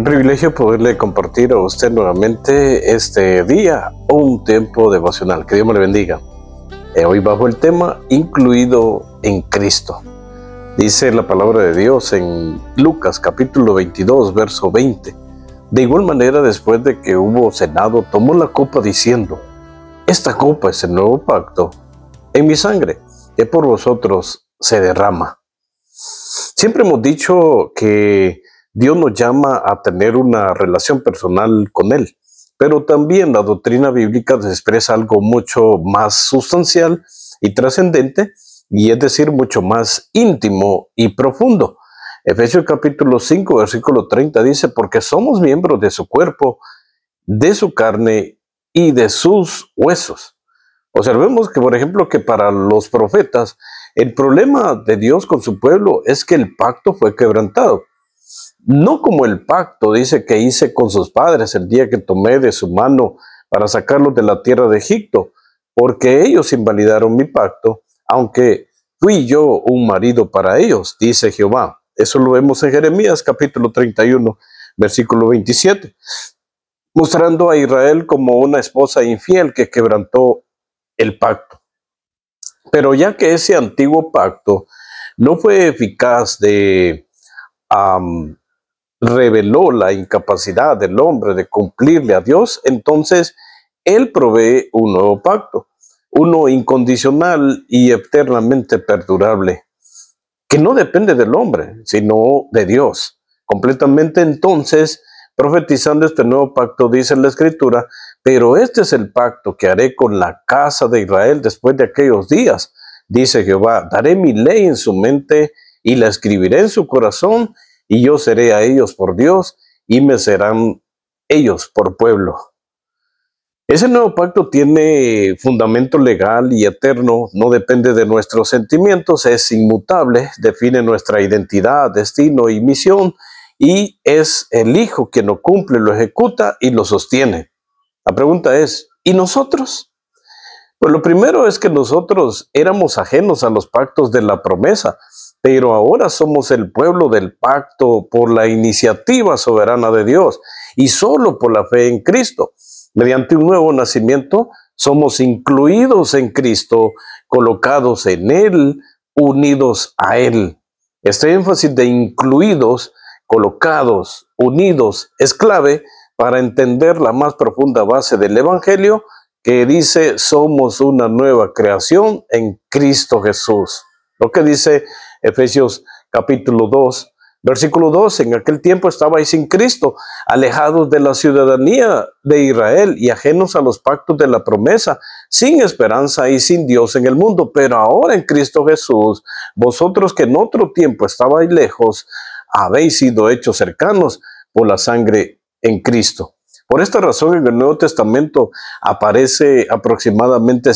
privilegio poderle compartir a usted nuevamente este día, un tiempo devocional. Que Dios me le bendiga. Hoy bajo el tema incluido en Cristo. Dice la palabra de Dios en Lucas capítulo 22, verso 20. De igual manera, después de que hubo cenado, tomó la copa diciendo: esta copa es el nuevo pacto en mi sangre, que por vosotros se derrama. Siempre hemos dicho que Dios nos llama a tener una relación personal con Él, pero también la doctrina bíblica expresa algo mucho más sustancial y trascendente, y es decir, mucho más íntimo y profundo. Efesios capítulo 5, versículo 30 dice: porque somos miembros de su cuerpo, de su carne y de sus huesos. Observemos que, por ejemplo, que para los profetas, el problema de Dios con su pueblo es que el pacto fue quebrantado. No como el pacto, dice, que hice con sus padres el día que tomé de su mano para sacarlos de la tierra de Egipto, porque ellos invalidaron mi pacto, aunque fui yo un marido para ellos, dice Jehová. Eso lo vemos en Jeremías capítulo 31, versículo 27, mostrando a Israel como una esposa infiel que quebrantó el pacto. Pero ya que ese antiguo pacto no fue eficaz reveló la incapacidad del hombre de cumplirle a Dios, entonces Él provee un nuevo pacto, uno incondicional y eternamente perdurable, que no depende del hombre, sino de Dios. Completamente entonces, profetizando este nuevo pacto, dice la Escritura: pero este es el pacto que haré con la casa de Israel después de aquellos días, dice Jehová, daré mi ley en su mente y la escribiré en su corazón, y yo seré a ellos por Dios, y me serán ellos por pueblo. Ese nuevo pacto tiene fundamento legal y eterno, no depende de nuestros sentimientos, es inmutable, define nuestra identidad, destino y misión, y es el Hijo quien lo cumple, lo ejecuta y lo sostiene. La pregunta es, ¿y nosotros? Pues lo primero es que nosotros éramos ajenos a los pactos de la promesa, pero ahora somos el pueblo del pacto por la iniciativa soberana de Dios y solo por la fe en Cristo. Mediante un nuevo nacimiento, somos incluidos en Cristo, colocados en Él, unidos a Él. Este énfasis de incluidos, colocados, unidos, es clave para entender la más profunda base del Evangelio, que dice: somos una nueva creación en Cristo Jesús. Lo que dice Efesios capítulo 2, versículo 2, en aquel tiempo estabais sin Cristo, alejados de la ciudadanía de Israel y ajenos a los pactos de la promesa, sin esperanza y sin Dios en el mundo. Pero ahora en Cristo Jesús, vosotros que en otro tiempo estabais lejos, habéis sido hechos cercanos por la sangre en Cristo. Por esta razón, en el Nuevo Testamento aparece aproximadamente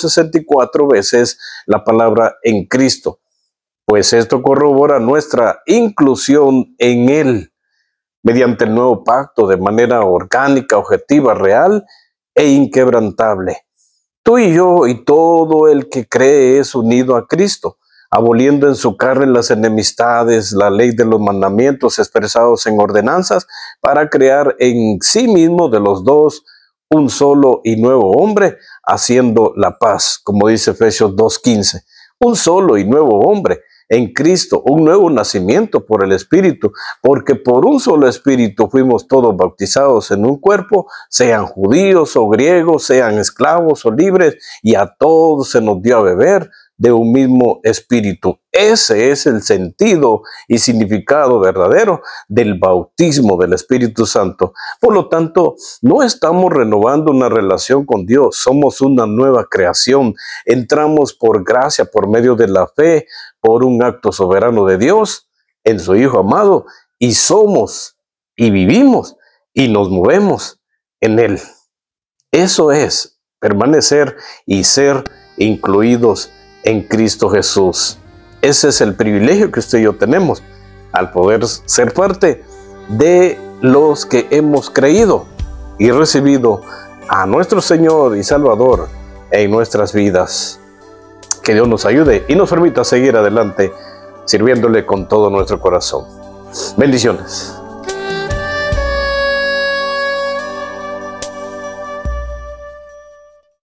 164 veces la palabra en Cristo, pues esto corrobora nuestra inclusión en Él mediante el nuevo pacto de manera orgánica, objetiva, real e inquebrantable. Tú y yo y todo el que cree es unido a Cristo, aboliendo en su carne las enemistades, la ley de los mandamientos expresados en ordenanzas, para crear en sí mismo de los dos un solo y nuevo hombre, haciendo la paz, como dice Efesios 2:15. Un solo y nuevo hombre en Cristo, un nuevo nacimiento por el Espíritu, porque por un solo Espíritu fuimos todos bautizados en un cuerpo, sean judíos o griegos, sean esclavos o libres, y a todos se nos dio a beber de un mismo espíritu. Ese es el sentido y significado verdadero del bautismo del Espíritu Santo. Por lo tanto, no estamos renovando una relación con Dios, somos una nueva creación. Entramos por gracia, por medio de la fe, por un acto soberano de Dios en su Hijo amado, y somos y vivimos y nos movemos en Él. Eso es permanecer y ser incluidos en Cristo Jesús. Ese es el privilegio que usted y yo tenemos al poder ser parte de los que hemos creído y recibido a nuestro Señor y Salvador en nuestras vidas. Que Dios nos ayude y nos permita seguir adelante sirviéndole con todo nuestro corazón. Bendiciones.